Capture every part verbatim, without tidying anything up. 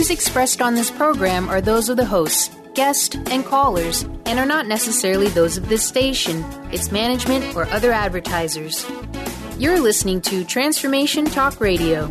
views expressed on this program are those of the hosts, guests, and callers, and are not necessarily those of this station, its management, or other advertisers. You're listening to Transformation Talk Radio.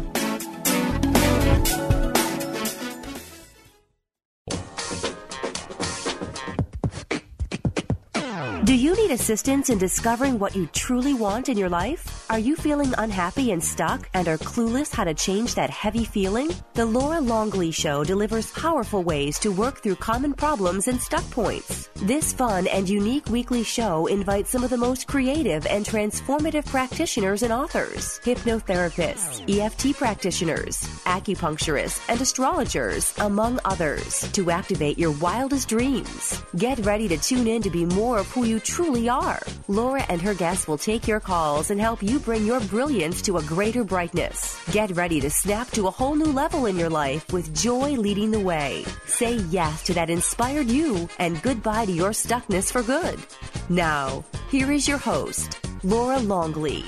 Do you need assistance in discovering what you truly want in your life? Are you feeling unhappy and stuck and are clueless how to change that heavy feeling? The Laura Longley Show delivers powerful ways to work through common problems and stuck points. This fun and unique weekly show invites some of the most creative and transformative practitioners and authors, hypnotherapists, E F T practitioners, acupuncturists, and astrologers, among others, to activate your wildest dreams. Get ready to tune in to be more of who you truly are. Laura and her guests will take your calls and help you bring your brilliance to a greater brightness. Get ready to snap to a whole new level in your life with joy leading the way. Say yes to that inspired you and goodbye to your stuckness for good. Now, here is your host, Laura Longley.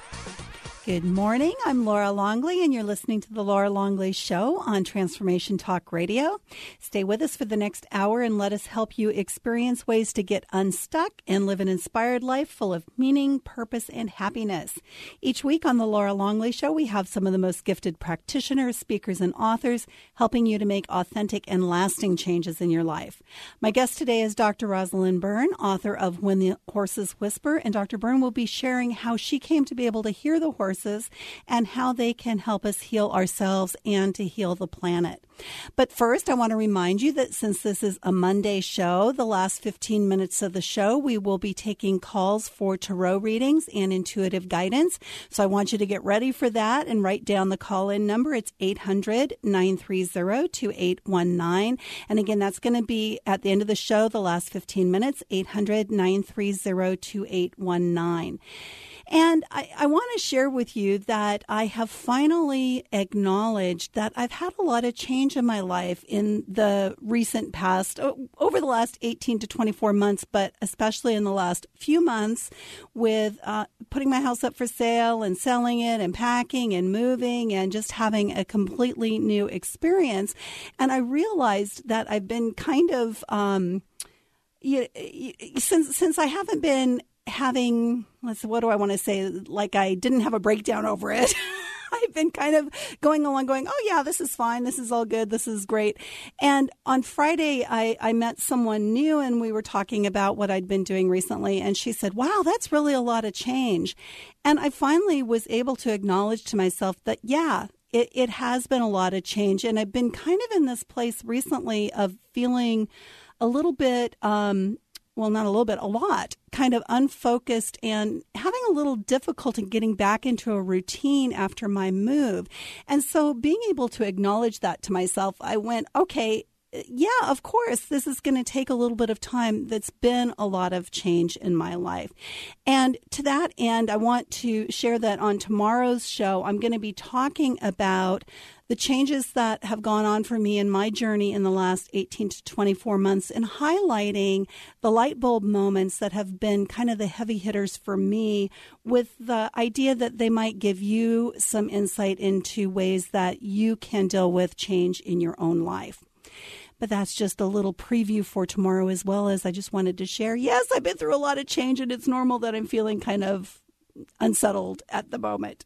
Good morning. I'm Laura Longley, and you're listening to The Laura Longley Show on Transformation Talk Radio. Stay with us for the next hour and let us help you experience ways to get unstuck and live an inspired life full of meaning, purpose, and happiness. Each week on The Laura Longley Show, we have some of the most gifted practitioners, speakers, and authors helping you to make authentic and lasting changes in your life. My guest today is Doctor Rosalind Byrne, author of When the Horses Whisper, and Doctor Byrne will be sharing how she came to be able to hear the horses and how they can help us heal ourselves and to heal the planet. But first, I want to remind you that since this is a Monday show, the last fifteen minutes of the show, we will be taking calls for tarot readings and intuitive guidance. So I want you to get ready for that and write down the call-in number. It's eight hundred, nine three zero, two eight one nine. And again, that's going to be at the end of the show, the last fifteen minutes, eight hundred, nine three zero, two eight one nine. And I, I want to share with you that I have finally acknowledged that I've had a lot of change in my life in the recent past, over the last eighteen to twenty-four months, but especially in the last few months with uh, putting my house up for sale and selling it and packing and moving and just having a completely new experience. And I realized that I've been kind of, um, you, you, since since I haven't been having, let's what do I want to say, like I didn't have a breakdown over it. I've been kind of going along going, oh, yeah, this is fine. This is all good. This is great. And on Friday, I, I met someone new and we were talking about what I'd been doing recently. And she said, wow, that's really a lot of change. And I finally was able to acknowledge to myself that, yeah, it, it has been a lot of change. And I've been kind of in this place recently of feeling a little bit um well, not a little bit, a lot, kind of unfocused and having a little difficulty getting back into a routine after my move. And so being able to acknowledge that to myself, I went, okay, yeah, of course, this is going to take a little bit of time. That's been a lot of change in my life. And to that end, I want to share that on tomorrow's show, I'm going to be talking about the changes that have gone on for me in my journey in the last eighteen to twenty-four months and highlighting the light bulb moments that have been kind of the heavy hitters for me with the idea that they might give you some insight into ways that you can deal with change in your own life. But that's just a little preview for tomorrow, as well as I just wanted to share, yes, I've been through a lot of change and it's normal that I'm feeling kind of unsettled at the moment.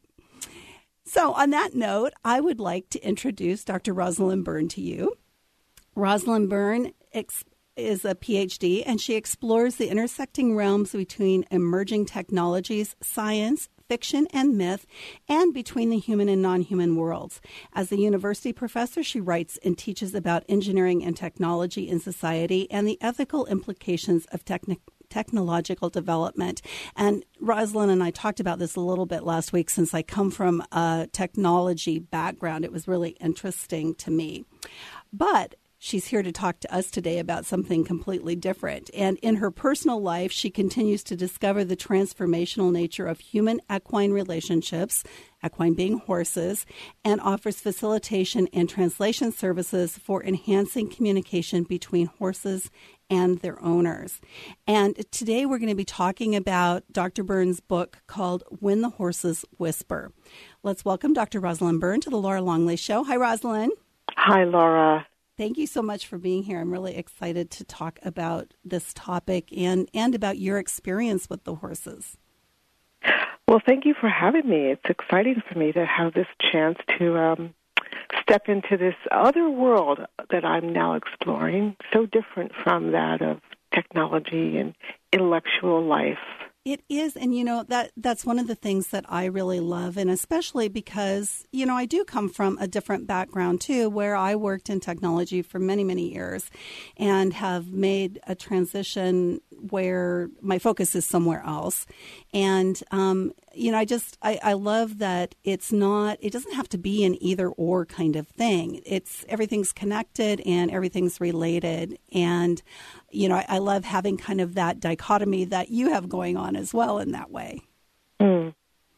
So on that note, I would like to introduce Doctor Rosalind Byrne to you. Rosalind Byrne ex- is a P H D, and she explores the intersecting realms between emerging technologies, science, fiction, and myth, and between the human and non-human worlds. As a university professor, she writes and teaches about engineering and technology in society and the ethical implications of technical technological development. And Rosalind and I talked about this a little bit last week. Since I come from a technology background, it was really interesting to me. But she's here to talk to us today about something completely different. And in her personal life, she continues to discover the transformational nature of human equine relationships, equine being horses, and offers facilitation and translation services for enhancing communication between horses and their owners. And today we're going to be talking about Doctor Byrne's book called When the Horses Whisper. Let's welcome Doctor Rosalind Byrne to the Laura Longley Show. Hi, Rosalind. Hi, Laura. Thank you so much for being here. I'm really excited to talk about this topic and, and about your experience with the horses. Well, thank you for having me. It's exciting for me to have this chance to um, step into this other world that I'm now exploring, so different from that of technology and intellectual life. It is, and you know, that that's one of the things that I really love, and especially because, you know, I do come from a different background too, where I worked in technology for many, many years and have made a transition where my focus is somewhere else. And, um, you know, I just, I, I love that it's not, it doesn't have to be an either or kind of thing. It's, everything's connected and everything's related. And, you know, I, I love having kind of that dichotomy that you have going on as well in that way. Mm.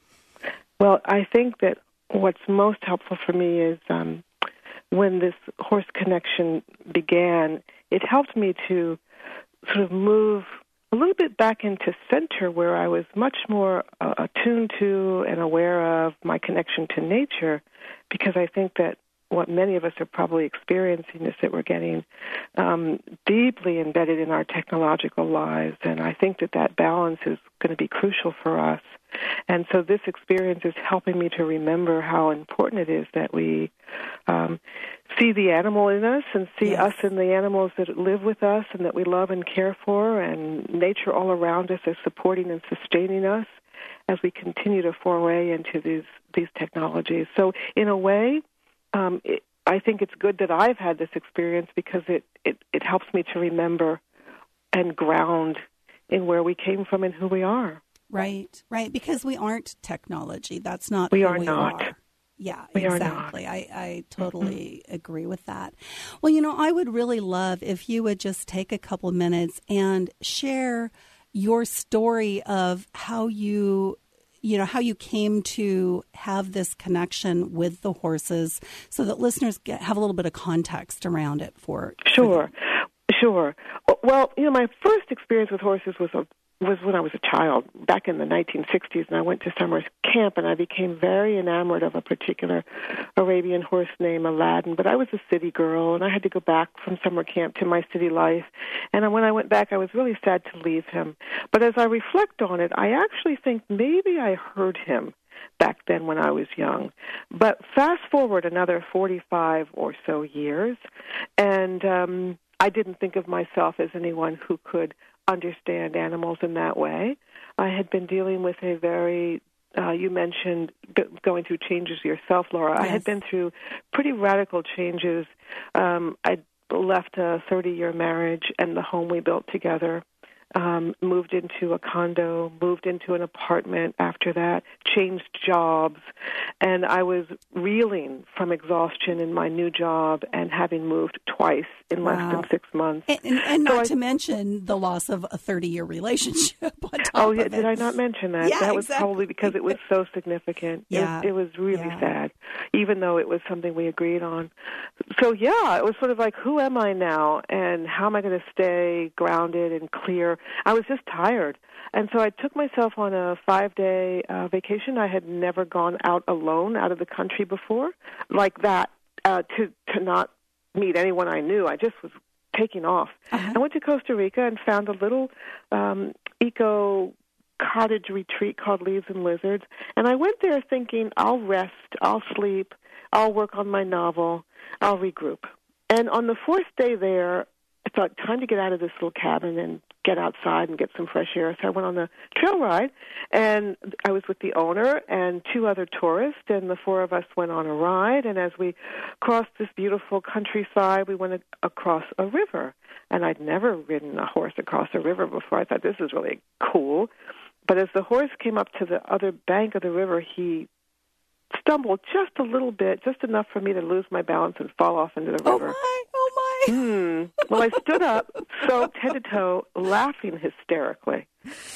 Well, I think that what's most helpful for me is um, when this horse connection began, it helped me to sort of move a little bit back into center where I was much more uh, attuned to and aware of my connection to nature, because I think that what many of us are probably experiencing is that we're getting um, deeply embedded in our technological lives, and I think that that balance is going to be crucial for us. And so this experience is helping me to remember how important it is that we um, see the animal in us and see Yes. us in the animals that live with us and that we love and care for, and nature all around us is supporting and sustaining us as we continue to foray into these, these technologies. So in a way, um, it, I think it's good that I've had this experience because it, it, it helps me to remember and ground in where we came from and who we are. Right, right, because we aren't technology. That's not We who are we not. are. Yeah, We are exactly. not. I, I totally mm-hmm. agree with that. Well, you know, I would really love if you would just take a couple of minutes and share your story of how you, you know, how you came to have this connection with the horses so that listeners get, have a little bit of context around it for Sure, for sure. Well, you know, my first experience with horses was a was when I was a child, back in the nineteen sixties, and I went to summer camp, and I became very enamored of a particular Arabian horse named Aladdin. But I was a city girl, and I had to go back from summer camp to my city life. And when I went back, I was really sad to leave him. But as I reflect on it, I actually think maybe I heard him back then when I was young. But fast forward another forty-five or so years, and um, I didn't think of myself as anyone who could understand animals in that way. I had been dealing with a very, uh, you mentioned g- going through changes yourself, Laura. Yes. I had been through pretty radical changes. Um, I left a thirty-year marriage and the home we built together, um, moved into a condo, moved into an apartment after that, changed jobs, and I was reeling from exhaustion in my new job and having moved twice in Wow. less than six months. And, and, and So not I, to mention the loss of a thirty-year relationship on top Oh, of yeah, it. did I not mention that? Yeah, that was exactly. probably because it was so significant. Yeah. It, was, it was really Yeah. sad, even though it was something we agreed on. So, yeah, it was sort of like, who am I now, and how am I going to stay grounded and clear? I was just tired. And so I took myself on a five-day uh, vacation. I had never gone out alone out of the country before, like that, uh, to, to not meet anyone I knew. I just was taking off. Uh-huh. I went to Costa Rica and found a little um, eco cottage retreat called Leaves and Lizards. And I went there thinking, I'll rest, I'll sleep, I'll work on my novel, I'll regroup. And on the fourth day there, I thought, time to get out of this little cabin and get outside and get some fresh air. So I went on the trail ride, and I was with the owner and two other tourists, and the four of us went on a ride. And as we crossed this beautiful countryside, we went a- across a river. And I'd never ridden a horse across a river before. I thought, this is really cool. But as the horse came up to the other bank of the river, he stumbled just a little bit, just enough for me to lose my balance and fall off into the river. Oh, my, oh, my. Hmm. Well, I stood up, soaked head to toe, laughing hysterically.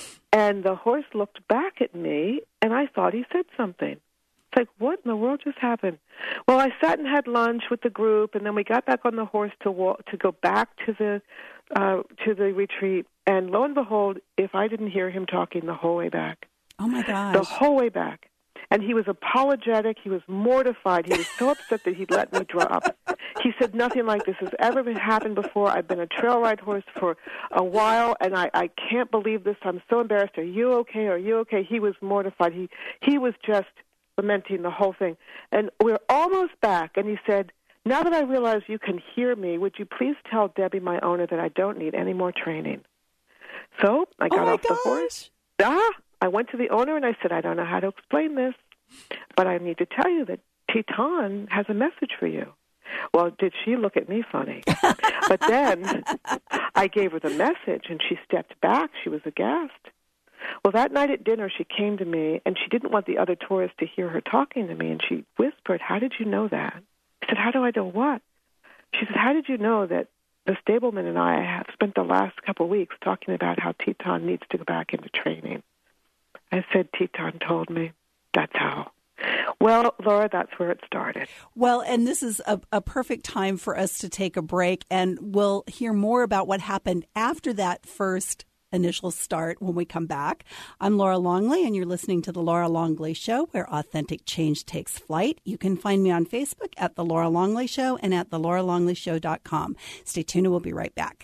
And the horse looked back at me, and I thought he said something. It's like, what in the world just happened? Well, I sat and had lunch with the group, and then we got back on the horse to walk, to go back to the uh, to the retreat. And lo and behold, if I didn't hear him talking the whole way back, Oh, my gosh. the whole way back. And he was apologetic. He was mortified. He was so upset that he'd let me drop. He said, nothing like this has ever been happened before. I've been a trail ride horse for a while, and I, I can't believe this. I'm so embarrassed. Are you okay? Are you okay? He was mortified. He he was just lamenting the whole thing. And we're almost back, and he said, now that I realize you can hear me, would you please tell Debbie, my owner, that I don't need any more training? So I got oh off gosh. the horse. Ah, I went to the owner, and I said, I don't know how to explain this, but I need to tell you that Teton has a message for you. Well, did she look at me funny? But then I gave her the message, and she stepped back. She was aghast. Well, that night at dinner, she came to me, and she didn't want the other tourists to hear her talking to me, and she whispered, how did you know that? I said, how do I know what? She said, how did you know that the stableman and I have spent the last couple of weeks talking about how Teton needs to go back into training? I said, Teton told me. That's how. Well, Laura, that's where it started. Well, and this is a, a perfect time for us to take a break, and we'll hear more about what happened after that first initial start when we come back. I'm Laura Longley, and you're listening to The Laura Longley Show, where authentic change takes flight. You can find me on Facebook at The Laura Longley Show and at the laura longley show dot com. Stay tuned, and we'll be right back.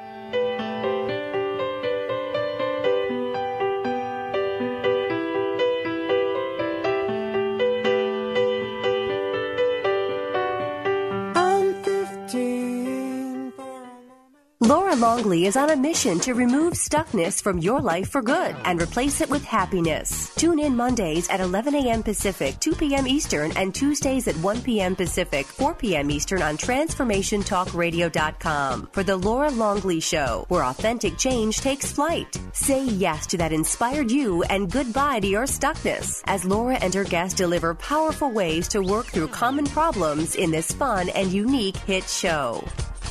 Laura Longley is on a mission to remove stuckness from your life for good and replace it with happiness. Tune in Mondays at eleven a.m. Pacific, two p.m. Eastern, and Tuesdays at one p.m. Pacific, four p.m. Eastern on transformation talk radio dot com for The Laura Longley Show, where authentic change takes flight. Say yes to that inspired you and goodbye to your stuckness as Laura and her guests deliver powerful ways to work through common problems in this fun and unique hit show.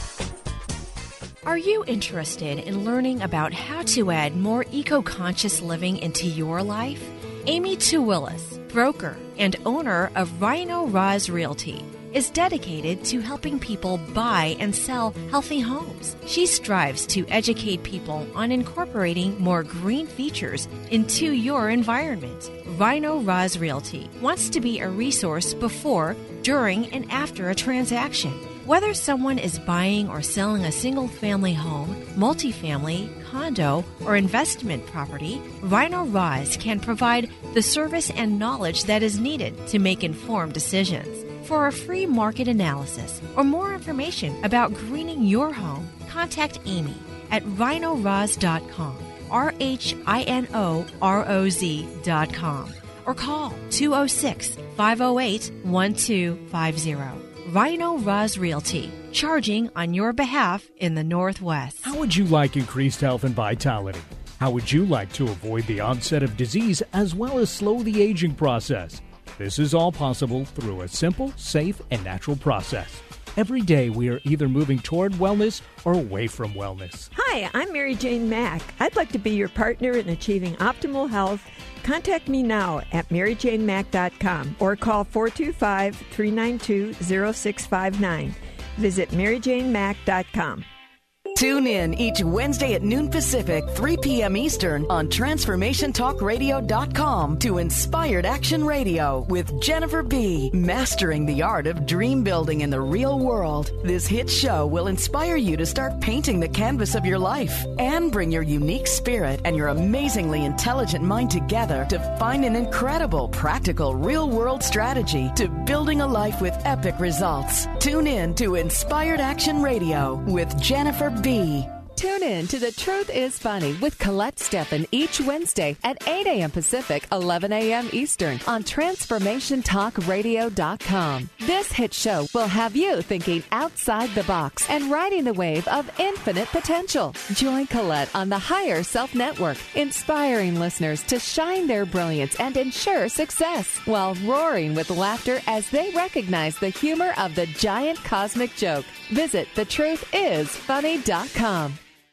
Are you interested in learning about how to add more eco-conscious living into your life? Amy Tuwillis, broker and owner of Rhino Roz Realty, is dedicated to helping people buy and sell healthy homes. She strives to educate people on incorporating more green features into your environment. Rhino Roz Realty wants to be a resource before, during, and after a transaction. Whether someone is buying or selling a single-family home, multifamily, condo, or investment property, Rhino Roz can provide the service and knowledge that is needed to make informed decisions. For a free market analysis or more information about greening your home, contact Amy at rhino roz dot com, R H I N O R O Z dot com, or call two oh six, five oh eight, one two five oh. Rhino Roz Realty, charging on your behalf in the Northwest. How would you like increased health and vitality? How would you like to avoid the onset of disease as well as slow the aging process? This is all possible through a simple, safe, and natural process. Every day we are either moving toward wellness or away from wellness. Hi, I'm Mary Jane Mack. I'd like to be your partner in achieving optimal health. Contact me now at mary jane mack dot com or call four two five, three nine two, zero six five nine. Visit mary jane mack dot com. Tune in each Wednesday at noon Pacific, three p.m. Eastern on transformation talk radio dot com to Inspired Action Radio with Jennifer B. Mastering the art of dream building in the real world. This hit show will inspire you to start painting the canvas of your life and bring your unique spirit and your amazingly intelligent mind together to find an incredible, practical, real-world strategy to building a life with epic results. Tune in to Inspired Action Radio with Jennifer B. Tune in to The Truth is Funny with Colette Steffen each Wednesday at eight a.m. Pacific, eleven a.m. Eastern on transformation talk radio dot com. This hit show will have you thinking outside the box and riding the wave of infinite potential. Join Colette on the Higher Self Network, inspiring listeners to shine their brilliance and ensure success while roaring with laughter as they recognize the humor of the giant cosmic joke. Visit the truth is funny dot com.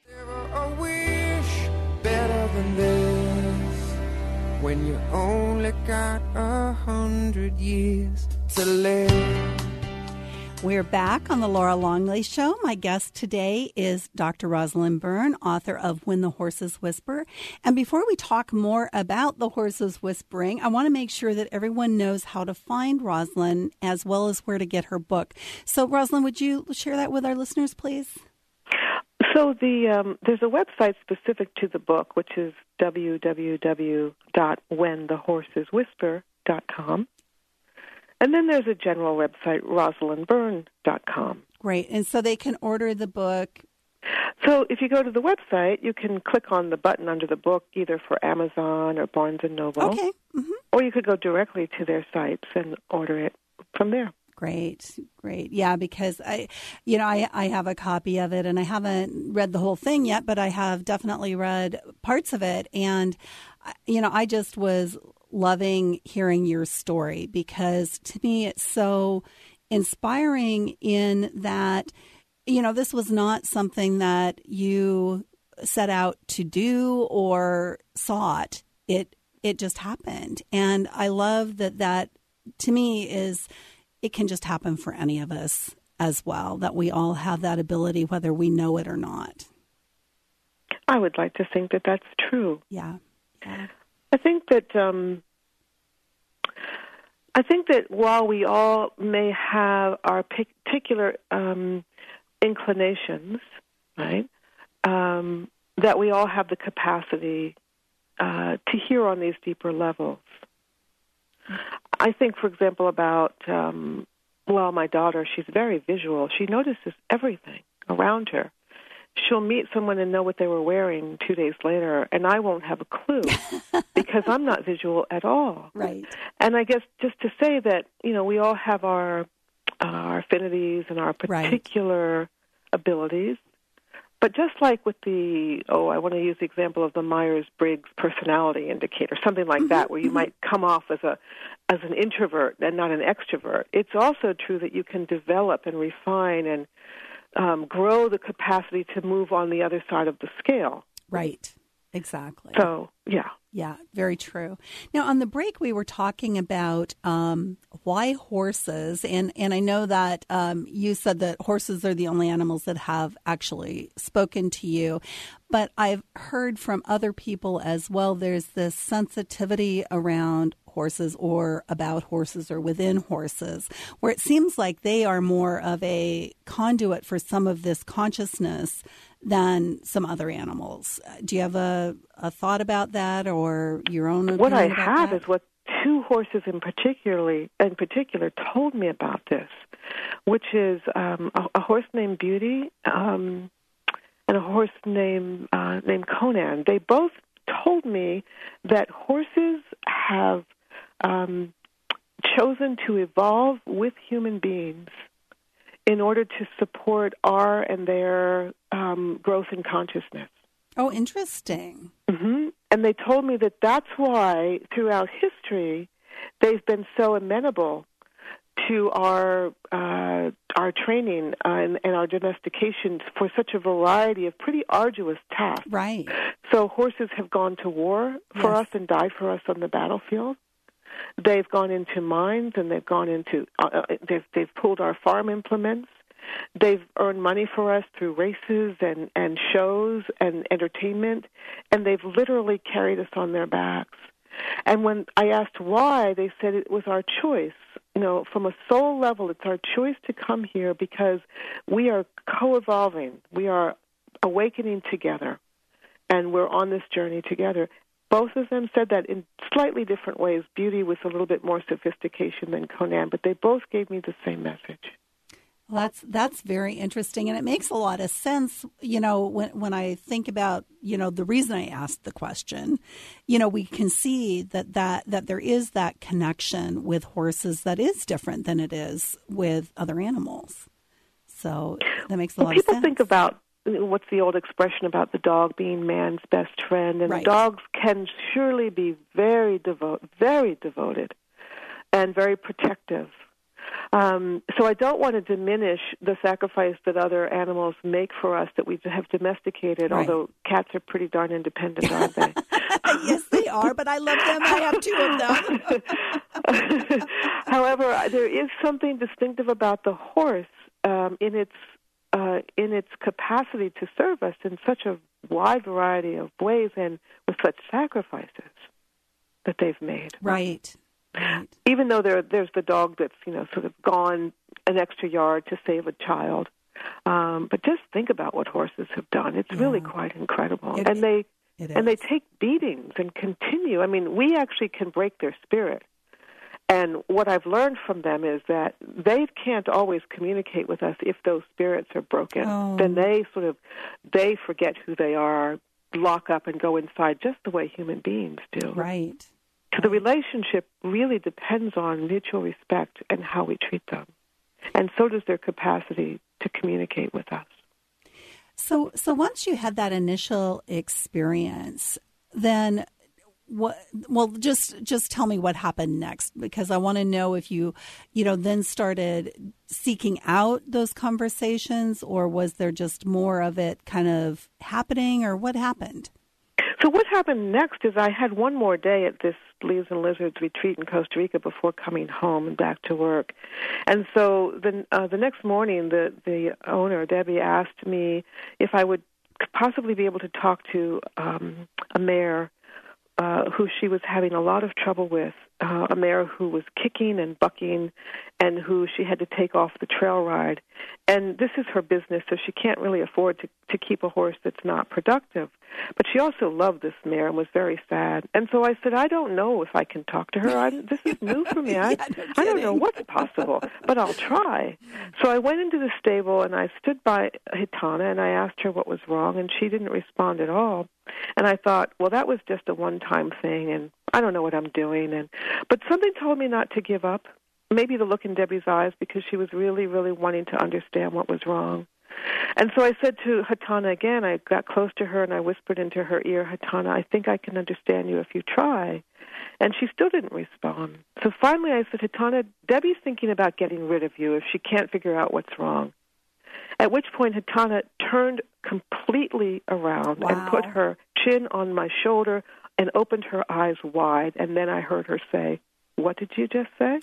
A wish better than this when you only got a hundred years to live. We're back on the Laura Longley Show. My guest today is Doctor Rosalind Byrne, author of When the Horses Whisper. And before we talk more about the horses whispering, I want to make sure that everyone knows how to find Rosalind as well as where to get her book. So, Rosalind, would you share that with our listeners, please? So the um, there's a website specific to the book, which is w w w dot when the horses whisper dot com. And then there's a general website, rosalind byrne dot com. Great. And so they can order the book. So if you go to the website, you can click on the button under the book, either for Amazon or Barnes and Noble. Okay. Mm-hmm. Or you could go directly to their sites and order it from there. Great, great. Yeah, because I, you know, I, I have a copy of it and I haven't read the whole thing yet, but I have definitely read parts of it. And, you know, I just was loving hearing your story because to me it's so inspiring in that, you know, this was not something that you set out to do or sought. It it just happened. And I love that that to me is it can just happen for any of us as well, that we all have that ability whether we know it or not. I would like to think that that's true. Yeah. yeah. I think that um, I think that while we all may have our particular um, inclinations, right, um, that we all have the capacity uh, to hear on these deeper levels. I think, for example, about um, well, my daughter. She's very visual. She notices everything around her. She'll meet someone and know what they were wearing two days later, and I won't have a clue because I'm not visual at all. Right. And I guess just to say that, you know, we all have our uh, our affinities and our particular right. abilities. But just like with the, oh, I want to use the example of the Myers-Briggs personality indicator, something like that, where you might come off as a as an introvert and not an extrovert. It's also true that you can develop and refine and Um, grow the capacity to move on the other side of the scale. Right, exactly. So, yeah. Yeah, very true. Now, on the break, we were talking about um, why horses, and, and I know that um, you said that horses are the only animals that have actually spoken to you, but I've heard from other people as well, there's this sensitivity around horses or about horses or within horses, where it seems like they are more of a conduit for some of this consciousness than some other animals. Do you have a, a thought about that or your own opinion? What I about have that? is what two horses in particularly in particular told me about this, which is um, a, a horse named Beauty um, and a horse named uh, named Conan. They both told me that horses have um, chosen to evolve with human beings in order to support our and their um, growth in consciousness. Oh, interesting. Mm-hmm. And they told me that that's why, throughout history, they've been so amenable to our uh, our training uh, and, and our domestication for such a variety of pretty arduous tasks. Right. So horses have gone to war for Yes. us and died for us on the battlefield. They've gone into mines and they've gone into uh, they've they've pulled our farm implements. They've earned money for us through races and, and shows and entertainment, and they've literally carried us on their backs. And when I asked why, they said it was our choice. You know, from a soul level, it's our choice to come here because we are co-evolving. We are awakening together, and we're on this journey together. Both of them said that in slightly different ways. Beauty with a little bit more sophistication than Conan, but they both gave me the same message. Well, that's that's very interesting, and it makes a lot of sense. You know, when when I think about you know the reason I asked the question, you know, we can see that that that there is that connection with horses that is different than it is with other animals. So that makes a well, lot of people sense. Think about what's the old expression about the dog being man's best friend, and right. dogs can surely be very devote, very devoted, and very protective. Um, so I don't want to diminish the sacrifice that other animals make for us that we have domesticated, right. although cats are pretty darn independent, aren't they? Yes, they are, but I love them. I have two of them. However, there is something distinctive about the horse um, in its uh, in its capacity to serve us in such a wide variety of ways and with such sacrifices that they've made. Right. Right. Even though there, there's the dog that's, you know, sort of gone an extra yard to save a child. Um, but just think about what horses have done. It's yeah. really quite incredible. It, and they it and they take beatings and continue. I mean, we actually can break their spirit. And what I've learned from them is that they can't always communicate with us if those spirits are broken. Oh. Then they sort of, they forget who they are, lock up and go inside just the way human beings do. Right. So the relationship really depends on mutual respect and how we treat them. And so does their capacity to communicate with us. So so once you had that initial experience, then what well just just tell me what happened next, because I want to know if you you know then started seeking out those conversations, or was there just more of it kind of happening, or what happened? So what happened next is I had one more day at this Leaves and Lizards retreat in Costa Rica before coming home and back to work. And so the uh, the next morning, the, the owner, Debbie, asked me if I would possibly be able to talk to um, a mare uh, who she was having a lot of trouble with, uh, a mare who was kicking and bucking and who she had to take off the trail ride. And this is her business, so she can't really afford to, to keep a horse that's not productive. But she also loved this mare and was very sad. And so I said, I don't know if I can talk to her. I'm, this is new for me. I, yeah, no I don't know what's possible, but I'll try. So I went into the stable, and I stood by Hitana, and I asked her what was wrong, and she didn't respond at all. And I thought, well, that was just a one-time thing, and I don't know what I'm doing. And But something told me not to give up. Maybe the look in Debbie's eyes, because she was really, really wanting to understand what was wrong. And so I said to Hitana again, I got close to her and I whispered into her ear, Hitana, I think I can understand you if you try. And she still didn't respond. So finally I said, Hitana, Debbie's thinking about getting rid of you if she can't figure out what's wrong. At which point Hitana turned completely around wow. and put her chin on my shoulder and opened her eyes wide. And then I heard her say, what did you just say?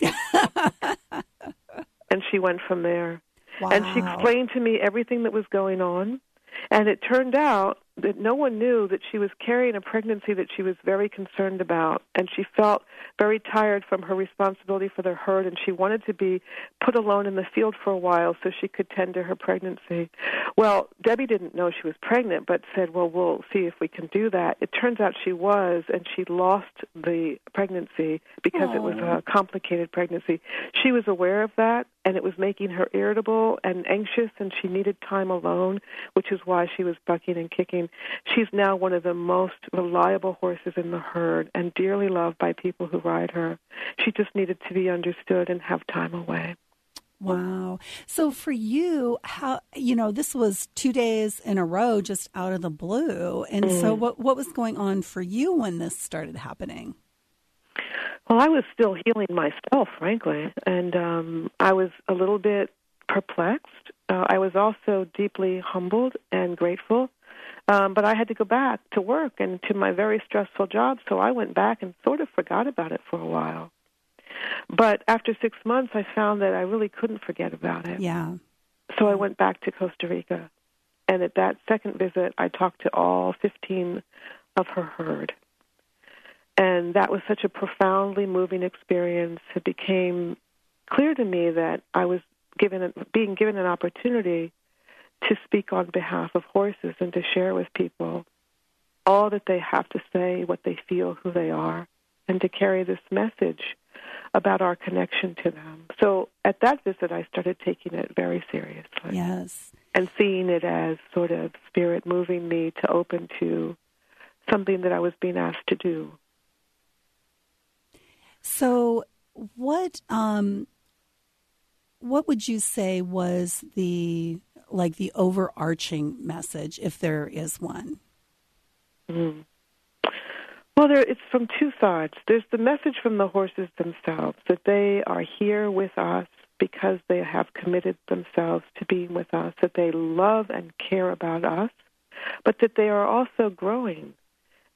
And she went from there. Wow. And she explained to me everything that was going on. And it turned out that no one knew that she was carrying a pregnancy that she was very concerned about. And she felt very tired from her responsibility for the herd, and she wanted to be put alone in the field for a while so she could tend to her pregnancy. Well, Debbie didn't know she was pregnant, but said, well, we'll see if we can do that. It turns out she was, and she lost the pregnancy because Aww. It was a complicated pregnancy. She was aware of that, and it was making her irritable and anxious, and she needed time alone, which is why she was bucking and kicking. She's now one of the most reliable horses in the herd and dearly loved by people who ride her. She just needed to be understood and have time away. Wow. So for you, how, you know, this was two days in a row just out of the blue. And mm. so what, what was going on for you when this started happening? Well, I was still healing myself, frankly, and um, I was a little bit perplexed. Uh, I was also deeply humbled and grateful, um, but I had to go back to work and to my very stressful job, so I went back and sort of forgot about it for a while. But after six months, I found that I really couldn't forget about it. Yeah. So I went back to Costa Rica, and at that second visit, I talked to all fifteen of her herd. And that was such a profoundly moving experience. It became clear to me that I was given a, being given an opportunity to speak on behalf of horses and to share with people all that they have to say, what they feel, who they are, and to carry this message about our connection to them. So at that visit, I started taking it very seriously. Yes. And seeing it as sort of spirit moving me to open to something that I was being asked to do. So what um, what would you say was the like the overarching message, if there is one? Mm. Well, there, it's from two sides. There's the message from the horses themselves, that they are here with us because they have committed themselves to being with us, that they love and care about us, but that they are also growing,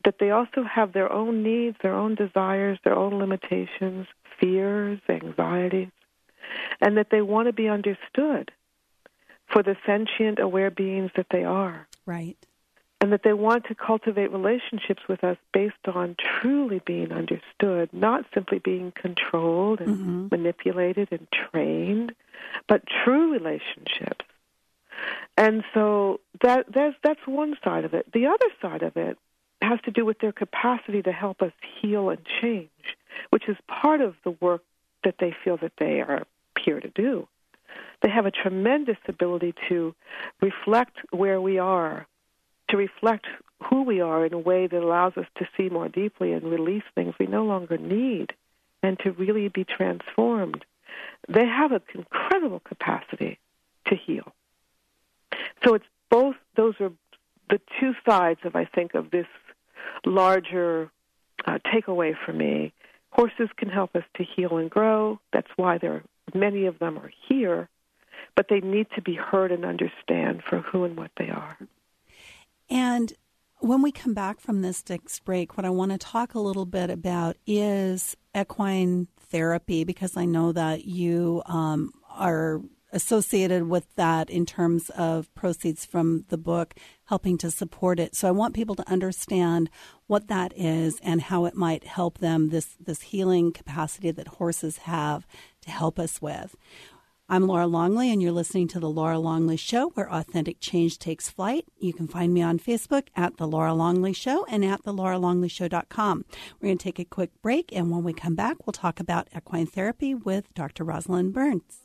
that they also have their own needs, their own desires, their own limitations, fears, anxieties, and that they want to be understood for the sentient, aware beings that they are. Right. And that they want to cultivate relationships with us based on truly being understood, not simply being controlled and mm-hmm. manipulated and trained, but true relationships. And so that that's, that's one side of it. The other side of it has to do with their capacity to help us heal and change, which is part of the work that they feel that they are here to do. They have a tremendous ability to reflect where we are, to reflect who we are in a way that allows us to see more deeply and release things we no longer need, and to really be transformed. They have an incredible capacity to heal. So it's both, those are the two sides of, I think, of this larger uh, takeaway for me. Horses can help us to heal and grow. That's why there are, many of them are here, but they need to be heard and understand for who and what they are. And when we come back from this next break, what I want to talk a little bit about is equine therapy, because I know that you um, are associated with that in terms of proceeds from the book, helping to support it. So I want people to understand what that is and how it might help them, this, this healing capacity that horses have to help us with. I'm Laura Longley, and you're listening to The Laura Longley Show, where authentic change takes flight. You can find me on Facebook at The Laura Longley Show and at the laura longley show dot com. We're going to take a quick break, and when we come back, we'll talk about equine therapy with Doctor Rosalind Burns.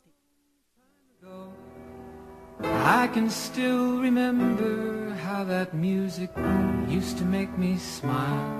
I can still remember how that music used to make me smile.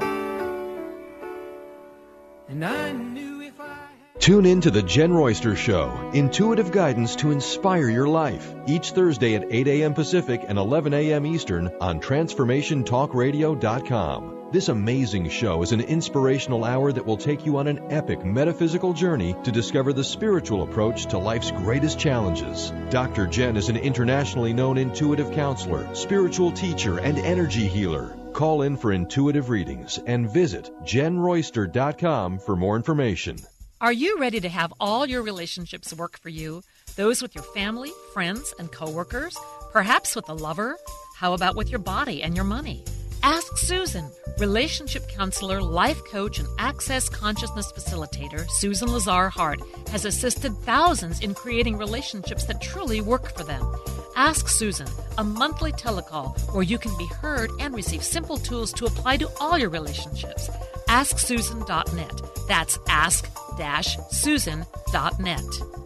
And I knew if I... Tune in to The Jen Royster Show, intuitive guidance to inspire your life, each Thursday at eight a.m. Pacific and eleven a.m. Eastern on transformation talk radio dot com. This amazing show is an inspirational hour that will take you on an epic metaphysical journey to discover the spiritual approach to life's greatest challenges. Doctor Jen is an internationally known intuitive counselor, spiritual teacher, and energy healer. Call in for intuitive readings and visit jen royster dot com for more information. Are you ready to have all your relationships work for you? Those with your family, friends, and coworkers? Perhaps with a lover? How about with your body and your money? Ask Susan. Relationship counselor, life coach, and access consciousness facilitator Susan Lazar Hart has assisted thousands in creating relationships that truly work for them. Ask Susan, a monthly telecall where you can be heard and receive simple tools to apply to all your relationships. ask susan dot net. That's ask susan dot net.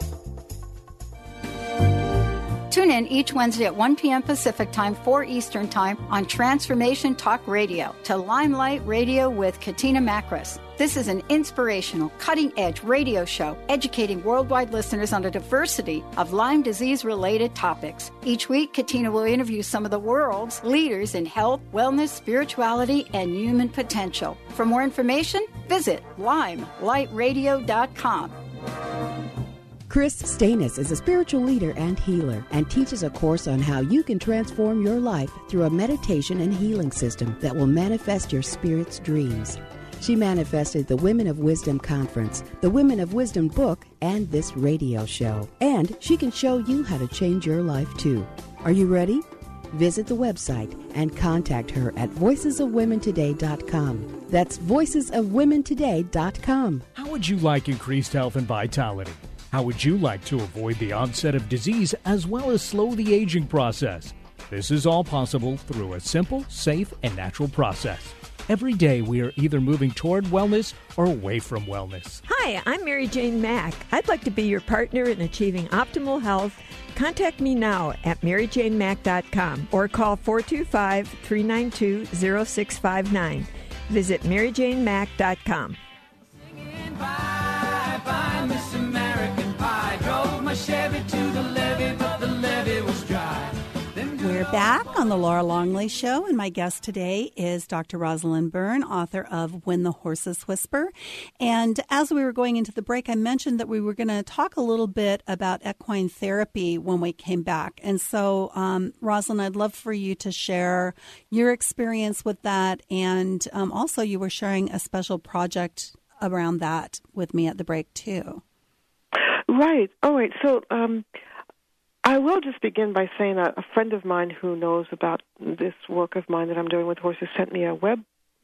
Tune in each Wednesday at one p.m. Pacific Time, four Eastern Time on Transformation Talk Radio to Limelight Radio with Katina Makris. This is an inspirational, cutting-edge radio show educating worldwide listeners on a diversity of Lyme disease-related topics. Each week, Katina will interview some of the world's leaders in health, wellness, spirituality, and human potential. For more information, visit limelight radio dot com. Chris Stanis is a spiritual leader and healer and teaches a course on how you can transform your life through a meditation and healing system that will manifest your spirit's dreams. She manifested the Women of Wisdom Conference, the Women of Wisdom book, and this radio show. And she can show you how to change your life too. Are you ready? Visit the website and contact her at voices of women today dot com. That's voices of women today dot com. How would you like increased health and vitality? How would you like to avoid the onset of disease as well as slow the aging process? This is all possible through a simple, safe, and natural process. Every day we are either moving toward wellness or away from wellness. Hi, I'm Mary Jane Mack. I'd like to be your partner in achieving optimal health. Contact me now at mary jane mack dot com or call four two five, three nine two, zero six five nine. Visit mary jane mack dot com. Bye, bye, Miss American Pie. Drove my Chevy to the levee, but the levee was dry. We're We're back on the Laura Longley Show, and my guest today is Doctor Rosalind Byrne, author of When the Horses Whisper. And as we were going into the break, I mentioned that we were going to talk a little bit about equine therapy when we came back. And so, um, Rosalind, I'd love for you to share your experience with that, and um, also you were sharing a special project around that with me at the break, too. Right. All right. So, um, I will just begin by saying a, a friend of mine who knows about this work of mine that I'm doing with horses sent me a web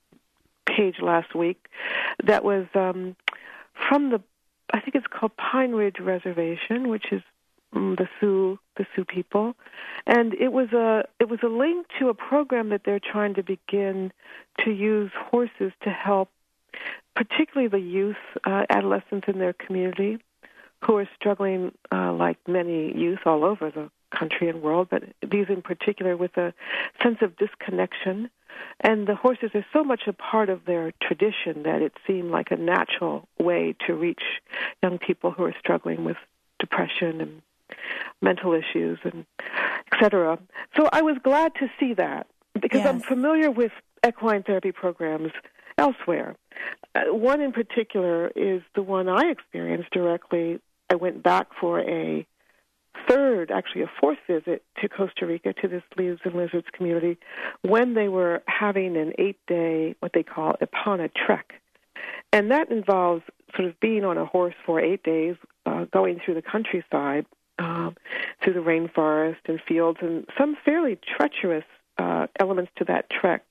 page last week that was um, from the, I think it's called Pine Ridge Reservation, which is um, the Sioux, the Sioux people, and it was a it was a link to a program that they're trying to begin to use horses to help, particularly the youth, uh, adolescents in their community, who are struggling, uh, like many youth all over the country and world, but these in particular with a sense of disconnection. And the horses are so much a part of their tradition that it seemed like a natural way to reach young people who are struggling with depression and mental issues, and et cetera. So I was glad to see that, because yes. I'm familiar with equine therapy programs elsewhere. Uh, one in particular is the one I experienced directly. I went back for a third, actually a fourth visit to Costa Rica, to this Leaves and Lizards community, when they were having an eight-day, what they call Ipana trek. And that involves sort of being on a horse for eight days, uh, going through the countryside, um, through the rainforest and fields, and some fairly treacherous uh, elements to that trek.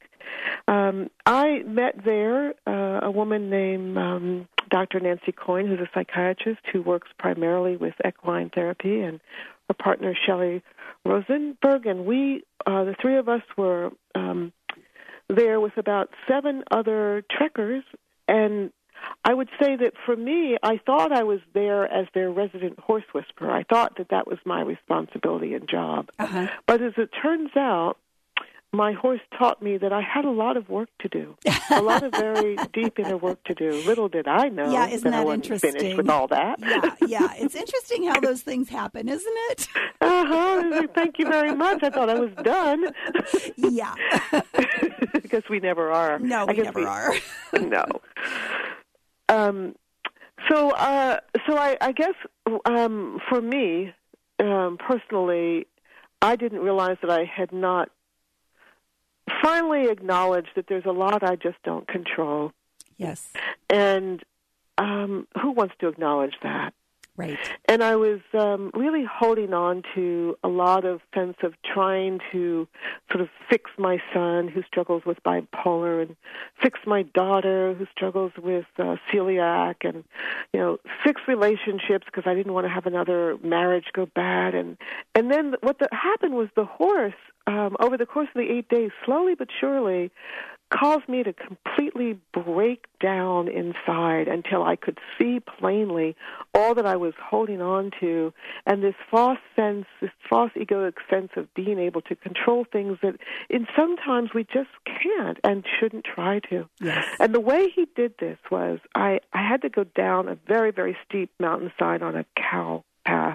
Um, I met there uh, a woman named um, Doctor Nancy Coyne, who's a psychiatrist who works primarily with equine therapy, and her partner Shelley Rosenberg, and we, uh, the three of us, were um, there with about seven other trekkers. And I would say that for me, I thought I was there as their resident horse whisperer. I thought that that was my responsibility and job. Uh-huh. But as it turns out, my horse taught me that I had a lot of work to do, a lot of very deep inner work to do. Little did I know yeah, isn't that, that I wasn't interesting? Finished with all that. Yeah, yeah. It's interesting how those things happen, isn't it? Uh-huh. Thank you very much. I thought I was done. Yeah. Because we never are. No, we I guess never we, are. No. Um, so, uh, so I, I guess um, for me, um, personally, I didn't realize that I had not finally acknowledged that there's a lot I just don't control. Yes. And um, who wants to acknowledge that? Right. And I was um, really holding on to a lot of sense of trying to sort of fix my son who struggles with bipolar, and fix my daughter who struggles with uh, celiac, and, you know, fix relationships because I didn't want to have another marriage go bad. And, and then what the, happened was the horse, um, over the course of the eight days, slowly but surely, caused me to completely break down inside until I could see plainly all that I was holding on to, and this false sense, this false egoic sense of being able to control things that in sometimes we just can't and shouldn't try to. Yes. And the way he did this was I, I had to go down a very, very steep mountainside on a cow path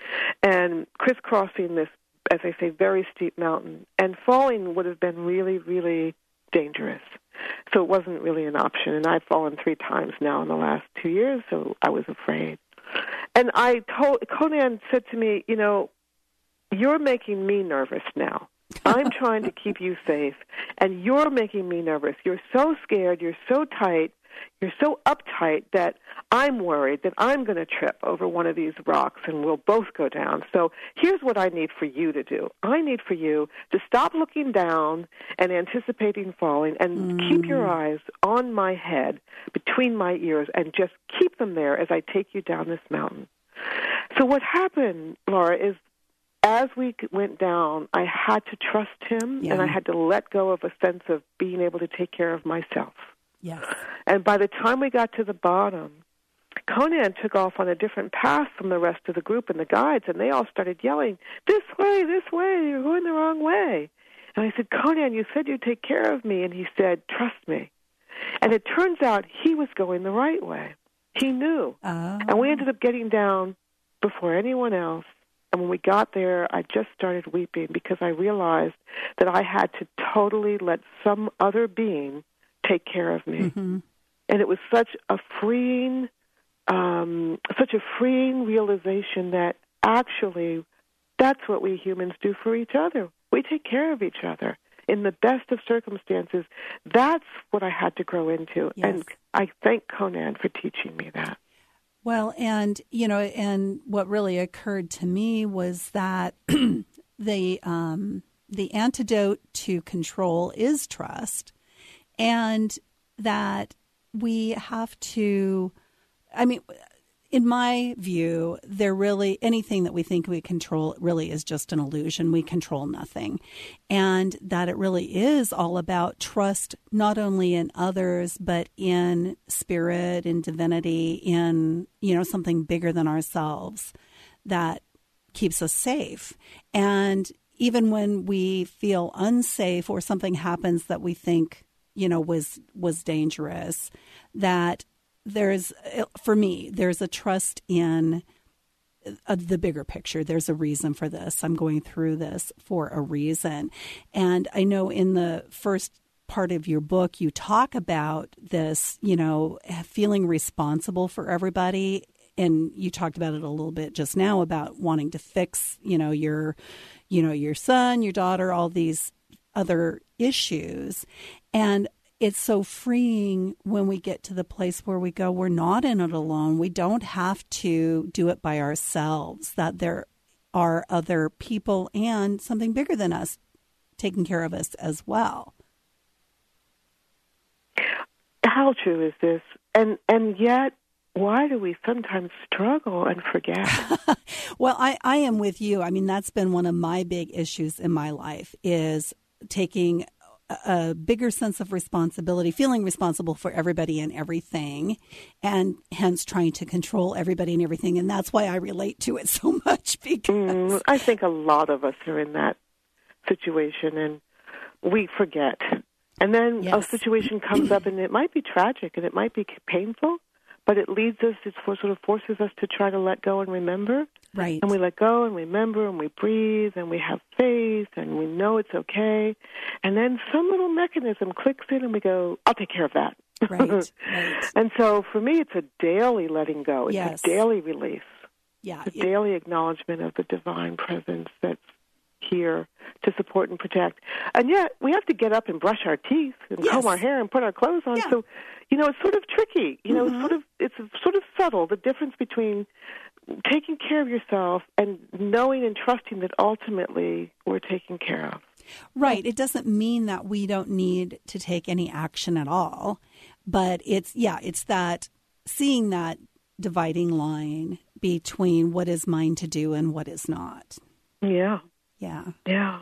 and crisscrossing this, as I say, very steep mountain, and falling would have been really, really dangerous. So it wasn't really an option. And I've fallen three times now in the last two years, so I was afraid. And I told, Conan said to me, you know, you're making me nervous now. I'm trying to keep you safe, and you're making me nervous. You're so scared, you're so tight, you're so uptight that I'm worried that I'm going to trip over one of these rocks and we'll both go down. So here's what I need for you to do. I need for you to stop looking down and anticipating falling, and mm. keep your eyes on my head, between my ears, and just keep them there as I take you down this mountain. So what happened, Laura, is as we went down, I had to trust him, yeah. and I had to let go of a sense of being able to take care of myself. Yes. And by the time we got to the bottom, Conan took off on a different path from the rest of the group and the guides, and they all started yelling, this way, this way, you're going the wrong way. And I said, Conan, you said you'd take care of me. And he said, trust me. And it turns out he was going the right way. He knew. Oh. And we ended up getting down before anyone else. And when we got there, I just started weeping because I realized that I had to totally let some other being take care of me. Mm-hmm. And it was such a freeing, um, such a freeing realization that actually that's what we humans do for each other. We take care of each other in the best of circumstances. That's what I had to grow into. Yes. And I thank Conan for teaching me that. Well, and, you know, and what really occurred to me was that the um, the antidote to control is trust, and that we have to, I mean, in my view, there really, anything that we think we control really is just an illusion. We control nothing. And that it really is all about trust, not only in others, but in spirit, in divinity, in, you know, something bigger than ourselves that keeps us safe. And even when we feel unsafe or something happens that we think, you know, was, was dangerous, that there's, for me, there's a trust in uh, the bigger picture. There's a reason for this. I'm going through this for a reason. And I know in the first part of your book, you talk about this, you know, feeling responsible for everybody. And you talked about it a little bit just now about wanting to fix, you know, your, you know, your son, your daughter, all these other issues. And it's so freeing when we get to the place where we go, we're not in it alone. We don't have to do it by ourselves, that there are other people and something bigger than us taking care of us as well. How true is this? And and yet, why do we sometimes struggle and forget? Well, I, I am with you. I mean, that's been one of my big issues in my life, is taking a bigger sense of responsibility, feeling responsible for everybody and everything, and hence trying to control everybody and everything. And that's why I relate to it so much. Because mm, I think a lot of us are in that situation, and we forget. And then yes. a situation comes up, and it might be tragic, and it might be painful, but it leads us, it sort of forces us to try to let go and remember. Right. And we let go and remember and we breathe and we have faith and we know it's okay. And then some little mechanism clicks in and we go, I'll take care of that. Right. right. And so for me, it's a daily letting go. It's yes. a daily release. Yeah. It's a daily acknowledgement of the divine presence that's here to support and protect. And yet we have to get up and brush our teeth and yes. comb our hair and put our clothes on. Yeah. So, you know, it's sort of tricky. You know, mm-hmm. it's sort of it's sort of subtle, the difference between taking care of yourself and knowing and trusting that ultimately we're taken care of. Right. It doesn't mean that we don't need to take any action at all, but it's, yeah, it's that seeing that dividing line between what is mine to do and what is not. Yeah. Yeah. Yeah.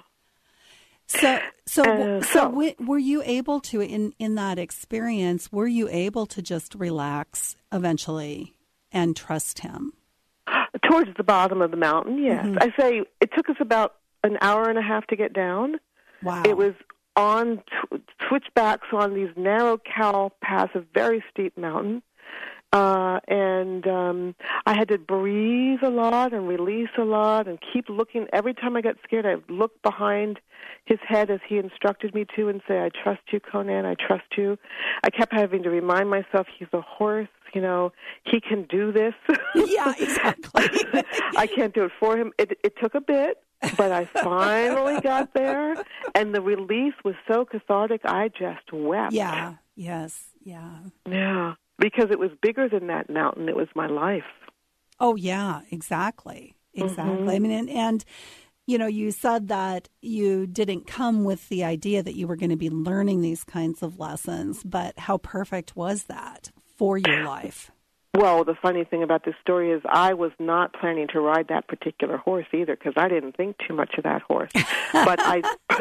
So, so, uh, so, so w- were you able to, in, in that experience, were you able to just relax eventually and trust him? Towards the bottom of the mountain, yes. Mm-hmm. I say it took us about an hour and a half to get down. Wow. It was on tw- switchbacks on these narrow cow paths, a very steep mountain. Uh, and um, I had to breathe a lot and release a lot and keep looking. Every time I got scared, I would look behind his head as he instructed me to and say, I trust you, Conan, I trust you. I kept having to remind myself he's a horse, you know, he can do this. Yeah, exactly. I can't do it for him. It, it took a bit, but I finally got there, and the release was so cathartic, I just wept. Yeah, yes, yeah. Yeah. Because it was bigger than that mountain. It was my life. Oh, yeah, exactly. Exactly. Mm-hmm. I mean, and, and, you know, you said that you didn't come with the idea that you were going to be learning these kinds of lessons, but how perfect was that for your life? Well, the funny thing about this story is I was not planning to ride that particular horse either because I didn't think too much of that horse. But I,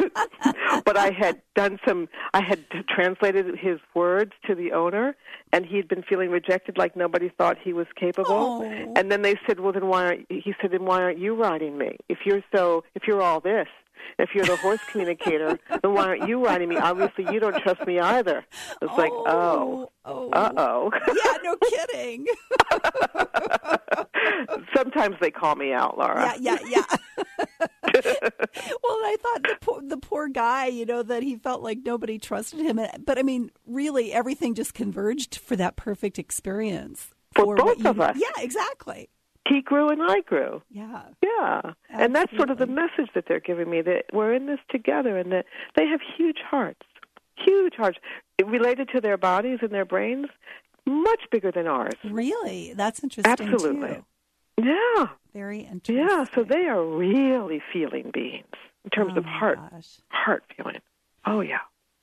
but I had done some. I had translated his words to the owner, and he had been feeling rejected, like nobody thought he was capable. Oh. And then they said, "Well, then why aren't?" He said, "Then why aren't you riding me? If you're so, if you're all this, If you're the horse communicator, then why aren't you riding me? Obviously, you don't trust me either. It's oh, like, oh, oh. uh-oh. Yeah, no kidding. Sometimes they call me out, Laura. Yeah, yeah, yeah. Well, I thought the poor, the poor guy, you know, that he felt like nobody trusted him. But, I mean, really, everything just converged for that perfect experience. For, for both you, of us. Yeah, exactly. He grew and I grew. Yeah. Yeah. Absolutely. And that's sort of the message that they're giving me, that we're in this together and that they have huge hearts, huge hearts related to their bodies and their brains, much bigger than ours. Really? That's interesting, Absolutely. too. Yeah. Very interesting. Yeah, so they are really feeling beings in terms oh of heart, gosh. heart feeling. Oh, yeah.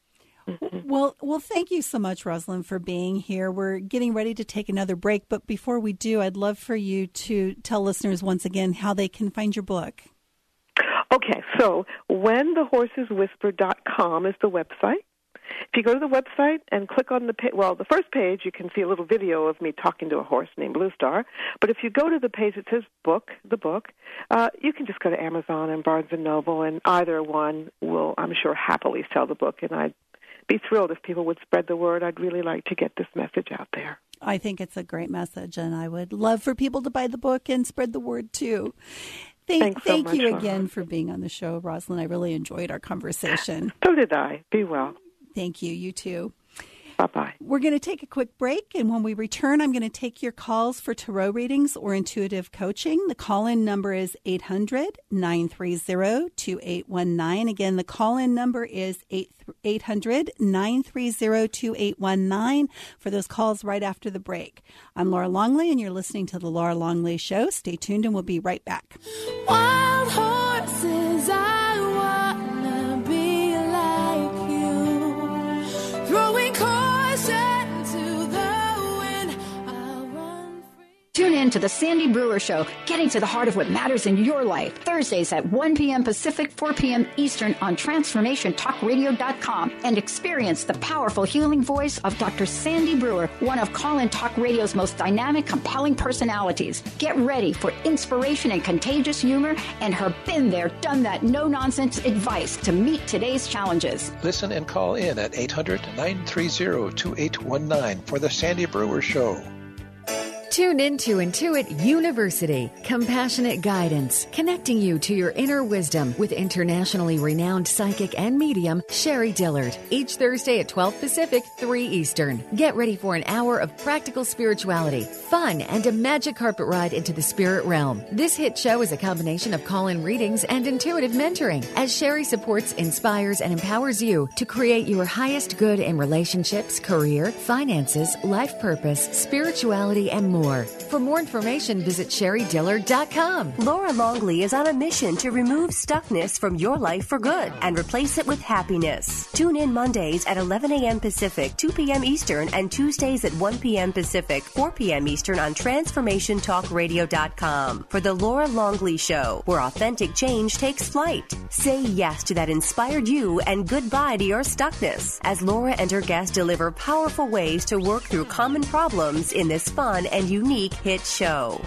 Well, well, thank you so much, Rosalind, for being here. We're getting ready to take another break, but before we do, I'd love for you to tell listeners once again how they can find your book. Okay, so when the horses whisper dot com is the website. If you go to the website and click on the page, well, the first page, you can see a little video of me talking to a horse named Blue Star. But if you go to the page that says book, the book, uh, you can just go to Amazon and Barnes and Noble, and either one will, I'm sure, happily sell the book, and I'd be thrilled if people would spread the word. I'd really like to get this message out there. I think it's a great message, and I would love for people to buy the book and spread the word, too. Thank, Thanks so thank much, you Laura. again for being on the show, Rosalind. I really enjoyed our conversation. So did I. Be well. Thank you. You too. Bye-bye. We're going to take a quick break, and when we return, I'm going to take your calls for tarot readings or intuitive coaching. The call-in number is eight hundred, nine three zero, two eight one nine. Again, the call-in number is eight hundred, nine three zero, two eight one nine for those calls right after the break. I'm Laura Longley, and you're listening to The Laura Longley Show. Stay tuned, and we'll be right back. Wild horses, I wanna be like you. Throwing caution to the wind, I'll run free. Tune in to The Sandy Brewer Show, getting to the heart of what matters in your life. Thursdays at one p.m. Pacific, four p.m. Eastern on Transformation Talk Radio dot com, and experience the powerful healing voice of Doctor Sandy Brewer, one of Call-In Talk Radio's most dynamic, compelling personalities. Get ready for inspiration and contagious humor and her been there, done that, no-nonsense advice to meet today's challenges. Listen and call in at eight hundred, nine three zero, two eight one nine for The Sandy Brewer Show. Tune in to Intuit University, compassionate guidance, connecting you to your inner wisdom with internationally renowned psychic and medium Sherry Dillard. Each Thursday at twelve Pacific, three Eastern. Get ready for an hour of practical spirituality, fun, and a magic carpet ride into the spirit realm. This hit show is a combination of call-in readings and intuitive mentoring, as Sherry supports, inspires, and empowers you to create your highest good in relationships, career, finances, life purpose, spirituality, and more. For more information, visit sherry dillard dot com. Laura Longley is on a mission to remove stuckness from your life for good and replace it with happiness. Tune in Mondays at eleven a.m. Pacific, two p.m. Eastern, and Tuesdays at one p.m. Pacific, four p.m. Eastern on Transformation Talk Radio dot com for The Laura Longley Show, where authentic change takes flight. Say yes to that inspired you and goodbye to your stuckness, as Laura and her guests deliver powerful ways to work through common problems in this fun and unique hit show.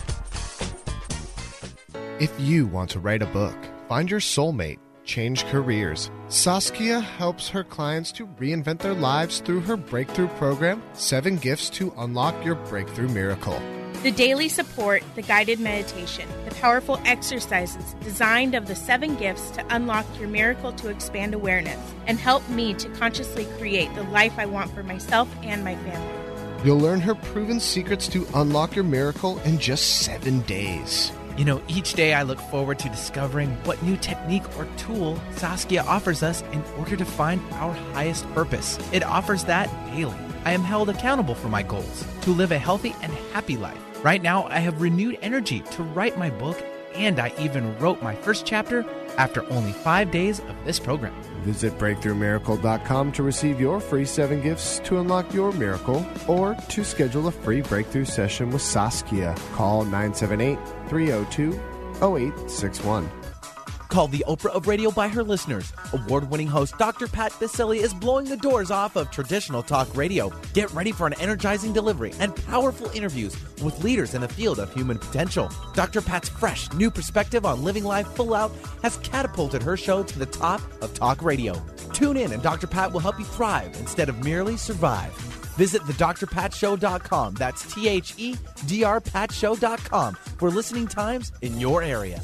If you want to write a book, find your soulmate, change careers, Saskia helps her clients to reinvent their lives through her breakthrough program, Seven Gifts to Unlock Your Breakthrough Miracle. The daily support, the guided meditation, the powerful exercises designed of the seven gifts to unlock your miracle to expand awareness and help me to consciously create the life I want for myself and my family. You'll learn her proven secrets to unlock your miracle in just seven days. You know, each day I look forward to discovering what new technique or tool Saskia offers us in order to find our highest purpose. It offers that daily. I am held accountable for my goals, to live a healthy and happy life. Right now, I have renewed energy to write my book, and I even wrote my first chapter after only five days of this program. Visit breakthrough miracle dot com to receive your free seven gifts to unlock your miracle, or to schedule a free breakthrough session with Saskia. Call nine seven eight, three oh two, oh eight six one. Called the Oprah of radio by her listeners, award-winning host Doctor Pat Baccili is blowing the doors off of traditional talk radio. Get ready for an energizing delivery and powerful interviews with leaders in the field of human potential. Doctor Pat's fresh, new perspective on living life full out has catapulted her show to the top of talk radio. Tune in and Doctor Pat will help you thrive instead of merely survive. Visit the dr pat show dot com. That's T H E D R pat show dot com for listening times in your area.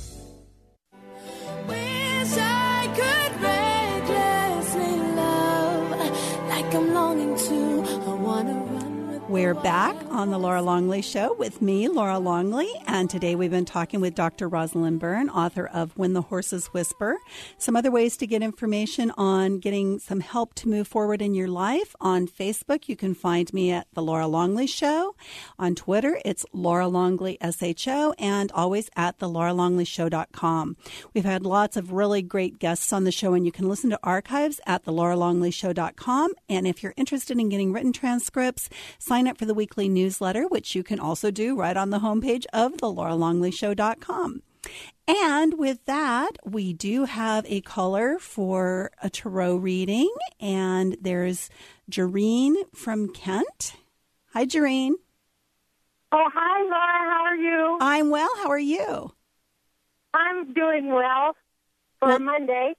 Wish I could recklessly love like I'm longing to. I wanna run. We're back on the Laura Longley Show with me, Laura Longley, and today we've been talking with Doctor Rosalind Byrne, author of When the Horses Whisper. Some other ways to get information on getting some help to move forward in your life. On Facebook, you can find me at The Laura Longley Show. On Twitter, it's Laura Longley S H O, and always at the laura longley show dot com. We've had lots of really great guests on the show, and you can listen to archives at the laura longley show dot com. And if you're interested in getting written transcripts, sign up for the weekly newsletter, which you can also do right on the homepage of the laura longley show dot com. And with that, we do have a caller for a tarot reading, and there's Jareen from Kent. Hi, Jareen. Oh, hi, Laura. How are you? I'm well. How are you? I'm doing well for well, Monday.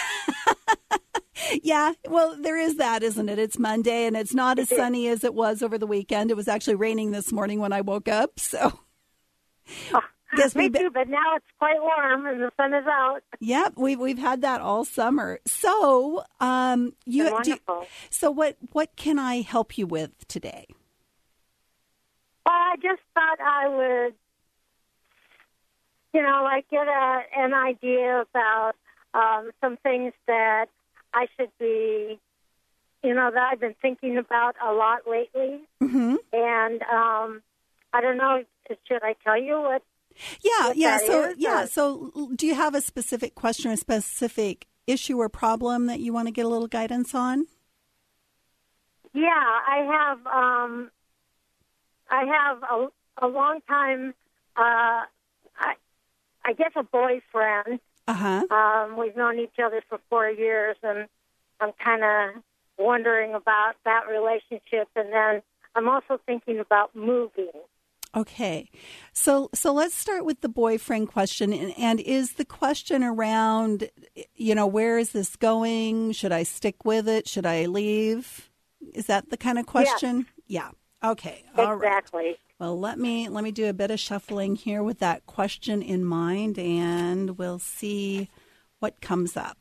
Yeah, well, there is that, isn't it? It's Monday, and it's not as sunny as it was over the weekend. It was actually raining this morning when I woke up, so... Oh, guess me too, but now it's quite warm, and the sun is out. Yep, we've, we've had that all summer. So, um, you, wonderful. Do, so what, what can I help you with today? Well, I just thought I would, you know, like get a, an idea about um, some things that I should be, you know, that I've been thinking about a lot lately. Mm-hmm. And um, I don't know, should I tell you what? Yeah, what yeah. that So, is, yeah. or? So, do you have a specific question or a specific issue or problem that you want to get a little guidance on? Yeah, I have. Um, I have a, a long time. Uh, I, I guess a boyfriend. Uh-huh. Um, we've known each other for four years, and I'm kind of wondering about that relationship. And then I'm also thinking about moving. Okay. So so let's start with the boyfriend question. And, and is the question around, you know, where is this going? Should I stick with it? Should I leave? Is that the kind of question? Yes. Yeah. Okay. All exactly. Right. Well, let me let me do a bit of shuffling here with that question in mind, and we'll see what comes up.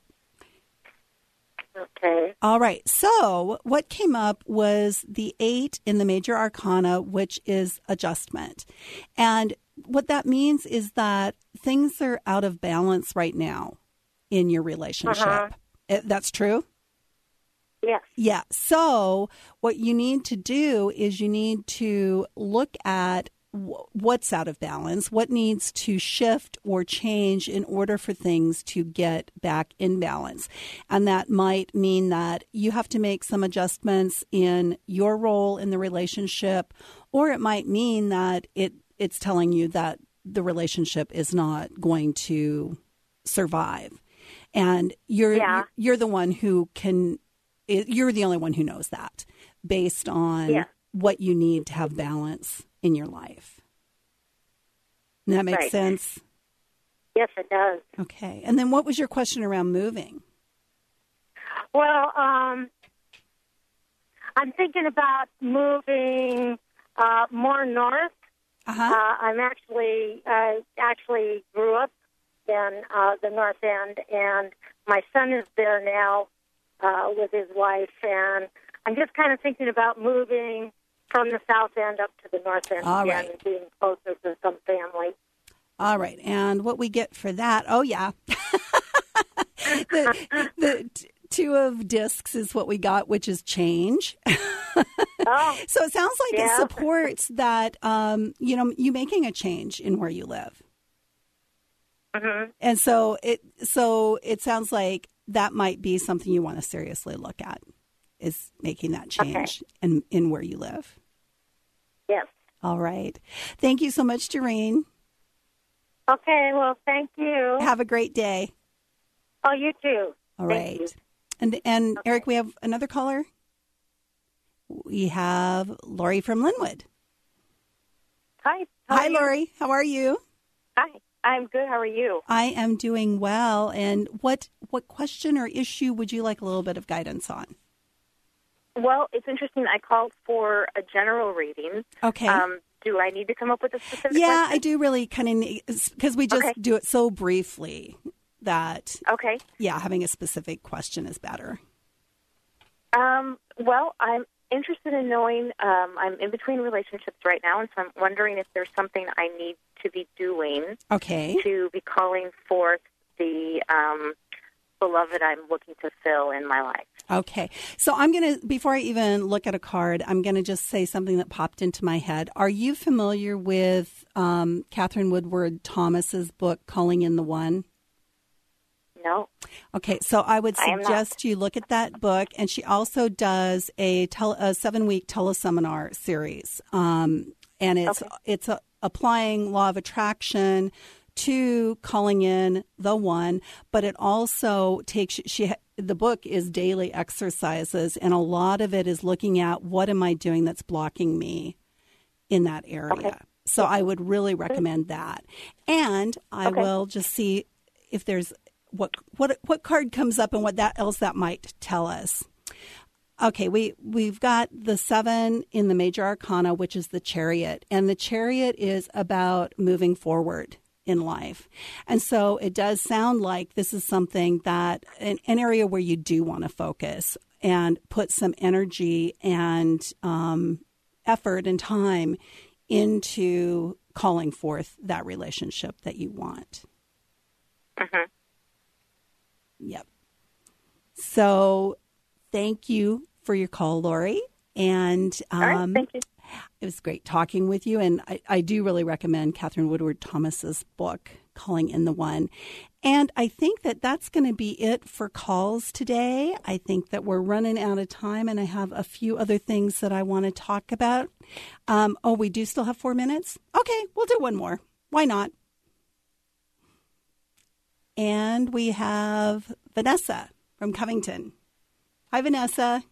Okay. All right. So what came up was the eight in the major arcana, which is adjustment. And what that means is that things are out of balance right now in your relationship. Uh-huh. That's true? Yes. Yeah. So what you need to do is you need to look at w- what's out of balance, what needs to shift or change in order for things to get back in balance. And that might mean that you have to make some adjustments in your role in the relationship, or it might mean that it it's telling you that the relationship is not going to survive. And you're yeah. you're the one who can You're the only one who knows that based on yeah. what you need to have balance in your life. Does that make right. sense? Yes, it does. Okay. And then what was your question around moving? Well, um, I'm thinking about moving uh, more north. Uh-huh. Uh, I'm actually, I actually grew up in uh, the North End, and my son is there now. Uh, with his wife, and I'm just kind of thinking about moving from the South End up to the North End All again right. and being closer to some family. All right. And what we get for that, oh, yeah. the, the t- two of discs is what we got, which is change. Oh, so it sounds like yeah. it supports that, um, you know, you making a change in where you live. Mm-hmm. And so it so it sounds like that might be something you want to seriously look at, is making that change okay. in, in where you live. Yes. All right. Thank you so much, Doreen. Okay, well, thank you. Have a great day. Oh, you too. All Thank right. you. And and Okay. Eric, we have another caller. We have Lori from Linwood. Hi. How Hi, are you? Lori. How are you? Hi. I'm good. How are you? I am doing well. And what what question or issue would you like a little bit of guidance on? Well, it's interesting. I called for a general reading. Okay. Um, do I need to come up with a specific Yeah, question? I do really kind of need, because we just Okay. do it so briefly that, Okay. yeah, having a specific question is better. Um, well, I'm interested in knowing, um, I'm in between relationships right now, and so I'm wondering if there's something I need to be doing Okay. to be calling forth the um, beloved I'm looking to fill in my life. Okay. So I'm going to, before I even look at a card, I'm going to just say something that popped into my head. Are you familiar with um, Catherine Woodward Thomas's book, Calling in the One? No. Okay, so I would I am not. suggest you look at that book, and she also does a, tele, a seven-week teleseminar series, um, and it's Okay. it's a, applying law of attraction to calling in the one, but it also takes she ha- the book is daily exercises, and a lot of it is looking at what am I doing that's blocking me in that area. Okay. So I would really recommend that, and I Okay. will just see if there's what what what card comes up and what that else that might tell us. Okay, we we've got the seven in the major arcana, which is the Chariot, and the Chariot is about moving forward in life. And so it does sound like this is something that an, an area where you do want to focus and put some energy and um, effort and time into calling forth that relationship that you want. Mm-hmm. Yep. So thank you for your call, Lori. And um, All right, thank you. It was great talking with you. And I, I do really recommend Catherine Woodward Thomas's book, Calling in the One. And I think that that's going to be it for calls today. I think that we're running out of time, and I have a few other things that I want to talk about. Um, oh, we do still have four minutes? Okay, we'll do one more. Why not? And we have Vanessa from Covington. Hi, Vanessa.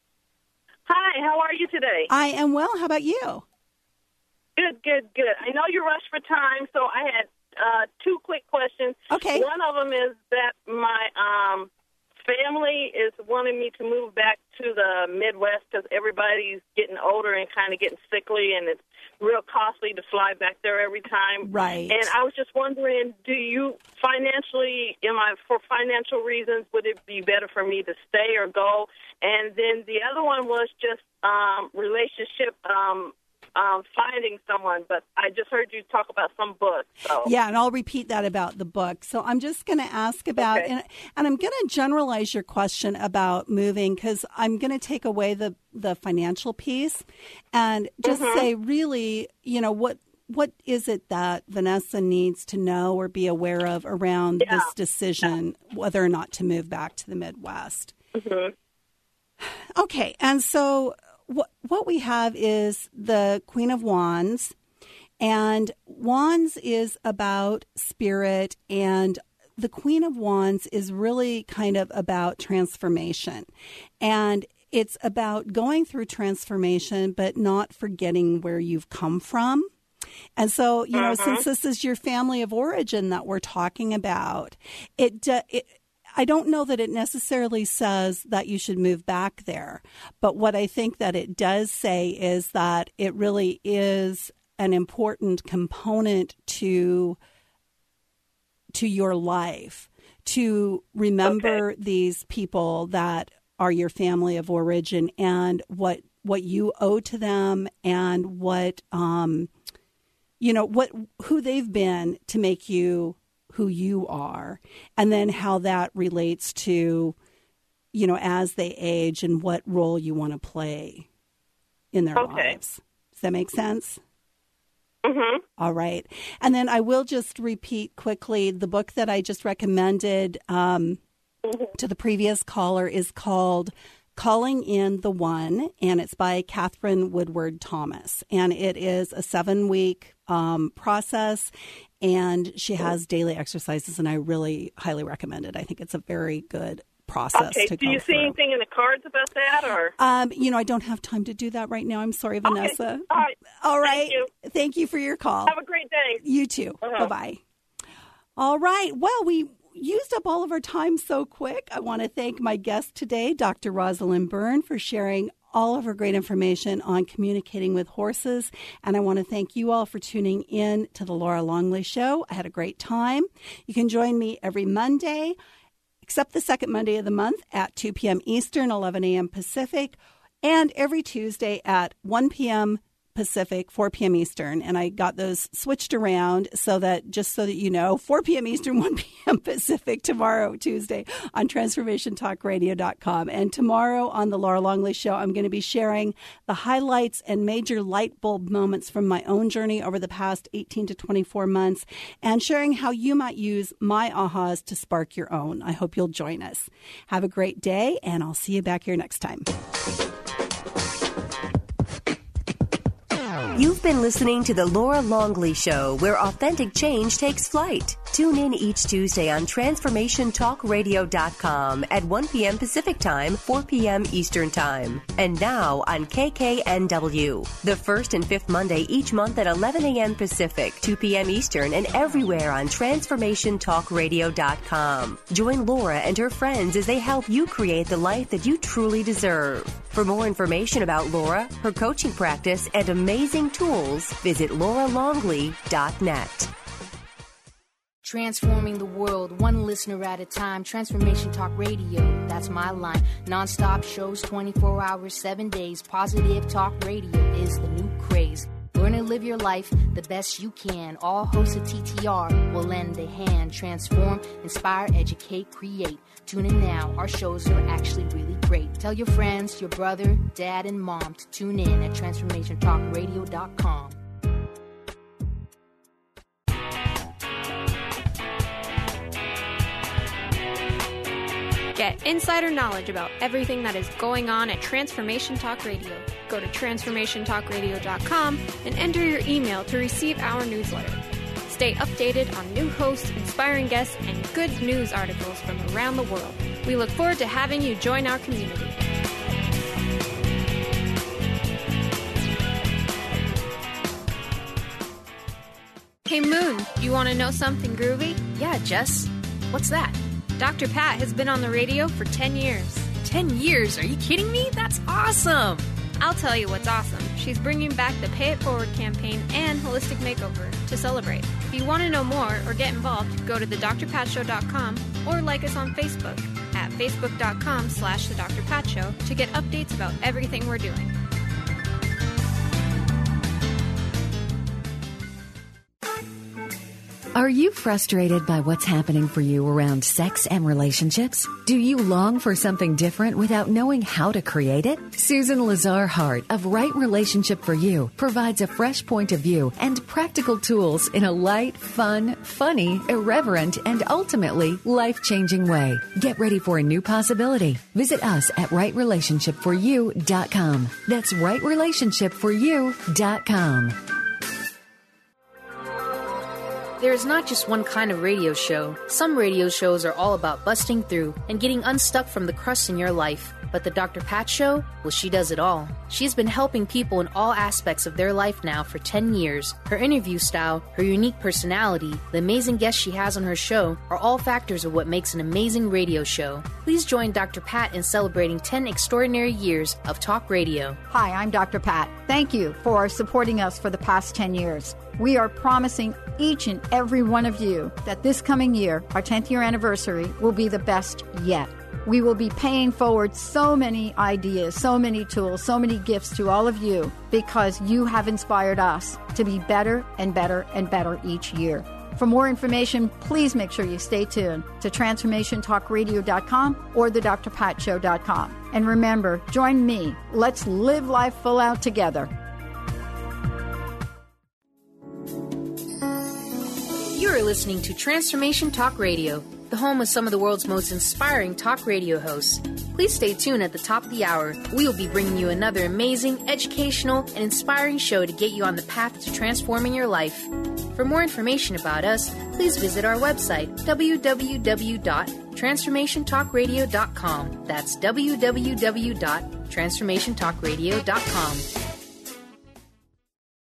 Hi, how are you today? I am well. How about you? Good, good, good. I know you're rushed for time, so I had uh, two quick questions. Okay. One of them is that my um, family is wanting me to move back to the Midwest because everybody's getting older and kind of getting sickly, and it's real costly to fly back there every time. Right. And I was just wondering, do you financially, am I, for financial reasons, would it be better for me to stay or go? And then the other one was just um, relationship, um, um, finding someone. But I just heard you talk about some books. So. Yeah, and I'll repeat that about the book. So I'm just going to ask about, Okay. and, and I'm going to generalize your question about moving because I'm going to take away the, the financial piece and just Mhm. say really, you know, what what is it that Vanessa needs to know or be aware of around Yeah. this decision, whether or not to move back to the Midwest? Mm-hmm. Okay, and so what what we have is the Queen of Wands, and Wands is about spirit, and the Queen of Wands is really kind of about transformation, and it's about going through transformation, but not forgetting where you've come from. And so, you know, Mhm. since this is your family of origin that we're talking about, it, uh, it I don't know that it necessarily says that you should move back there. But what I think that it does say is that it really is an important component to to your life, to remember these people that are your family of origin and what what you owe to them and what um you know what who they've been to make you who you are, and then how that relates to, you know, as they age and what role you want to play in their Okay. lives. Does that make sense? Mm-hmm. All right. And then I will just repeat quickly the book that I just recommended um, to the previous caller is called Calling in the One, and it's by Catherine Woodward Thomas. And it is a seven-week um, process, and she has daily exercises, and I really highly recommend it. I think it's a very good process okay. to Do go you see through. anything in the cards about that, or? Um, you know, I don't have time to do that right now. I'm sorry, Vanessa. Okay. All right. All right. Thank you. Thank you for your call. Have a great day. You too. Uh-huh. Bye-bye. All right. Well, we used up all of our time so quick. I want to thank my guest today, Doctor Rosalind Byrne, for sharing all of her great information on communicating with horses. And I want to thank you all for tuning in to the Laura Longley Show. I had a great time. You can join me every Monday, except the second Monday of the month at two p.m. Eastern, eleven a.m. Pacific, and every Tuesday at one p.m. Pacific, four p.m. Eastern. And I got those switched around so that, just so that you know, four p.m. Eastern, one p.m. Pacific tomorrow, Tuesday, on transformation talk radio dot com. And tomorrow on the Laura Longley Show, I'm going to be sharing the highlights and major light bulb moments from my own journey over the past eighteen to twenty-four months, and sharing how you might use my ahas to spark your own. I hope you'll join us. Have a great day, and I'll see you back here next time. You've been listening to The Laura Longley Show, where authentic change takes flight. Tune in each Tuesday on transformation talk radio dot com at one p.m. Pacific Time, four p.m. Eastern Time. And now on K K N W, the first and fifth Monday each month at eleven a.m. Pacific, two p.m. Eastern, and everywhere on transformation talk radio dot com. Join Laura and her friends as they help you create the life that you truly deserve. For more information about Laura, her coaching practice, and amazing tools, visit laura longley dot net. Transforming the world, one listener at a time. Transformation Talk Radio, that's my line. Non-stop shows, twenty-four hours, seven days. Positive Talk Radio is the new craze. Learn and live your life the best you can. All hosts of T T R will lend a hand. Transform, inspire, educate, create. Tune in now. Our shows are actually really great. Tell your friends, your brother, dad, and mom to tune in at transformation talk radio dot com. Get insider knowledge about everything that is going on at Transformation Talk Radio. Go to transformation talk radio dot com and enter your email to receive our newsletter. Stay updated on new hosts, inspiring guests, and good news articles from around the world. We look forward to having you join our community. Hey Moon, you want to know something groovy? Yeah, Jess. What's that? Doctor Pat has been on the radio for ten years. ten years? Are you kidding me? That's awesome! I'll tell you what's awesome. She's bringing back the Pay It Forward campaign and Holistic Makeover to celebrate. If you want to know more or get involved, go to the dr pat show dot com or like us on Facebook at facebook dot com slash the Doctor Pat Show to get updates about everything we're doing. Are you frustrated by what's happening for you around sex and relationships? Do you long for something different without knowing how to create it? Susan Lazar Hart of Right Relationship for You provides a fresh point of view and practical tools in a light, fun, funny, irreverent, and ultimately life-changing way. Get ready for a new possibility. Visit us at right relationship for you dot com. That's right relationship for you dot com. There is not just one kind of radio show. Some radio shows are all about busting through and getting unstuck from the crust in your life. But the Doctor Pat Show? Well, she does it all. She's been helping people in all aspects of their life now for ten years. Her interview style, her unique personality, the amazing guests she has on her show are all factors of what makes an amazing radio show. Please join Doctor Pat in celebrating ten extraordinary years of talk radio. Hi, I'm Doctor Pat. Thank you for supporting us for the past ten years. We are promising each and every one of you that this coming year, our tenth year anniversary, will be the best yet. We will be paying forward so many ideas, so many tools, so many gifts to all of you because you have inspired us to be better and better and better each year. For more information, please make sure you stay tuned to transformation talk radio dot com or the dr pat show dot com. And remember, join me. Let's live life full out together. You are listening to Transformation Talk Radio. the home of some of the world's most inspiring talk radio hosts. Please stay tuned at the top of the hour. We will be bringing you another amazing, educational, and inspiring show to get you on the path to transforming your life. For more information about us, please visit our website, w w w dot transformation talk radio dot com. That's w w w dot transformation talk radio dot com.